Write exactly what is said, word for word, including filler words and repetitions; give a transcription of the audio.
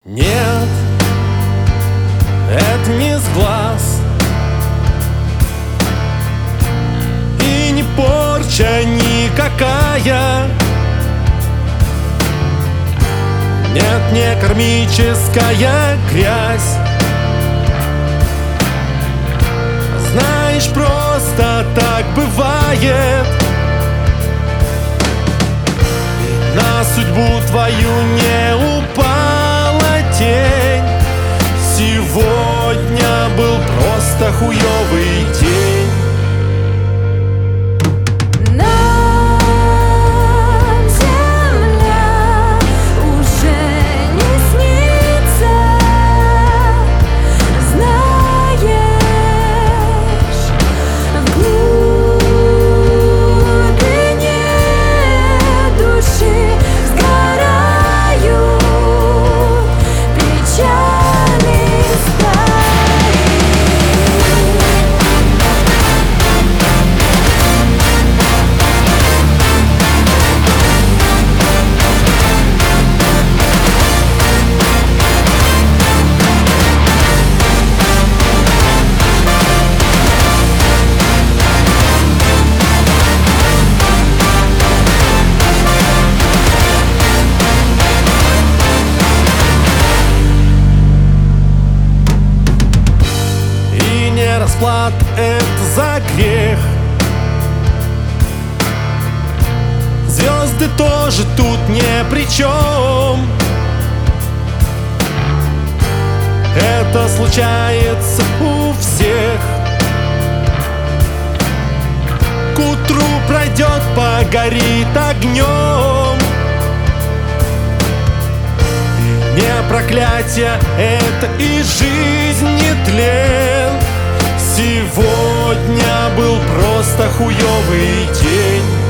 Нет, это не с глаз и не порча никакая. Нет, не кармическая грязь. Знаешь, просто так бывает. И на судьбу твою не упала тень. Сегодня был просто хуёвый день. Расплата — это за грех. Звезды тоже тут ни при чем. Это случается у всех. К утру пройдет, погорит огнем. Не проклятие, это и жизнь не тлен. Сегодня был просто хуёвый день.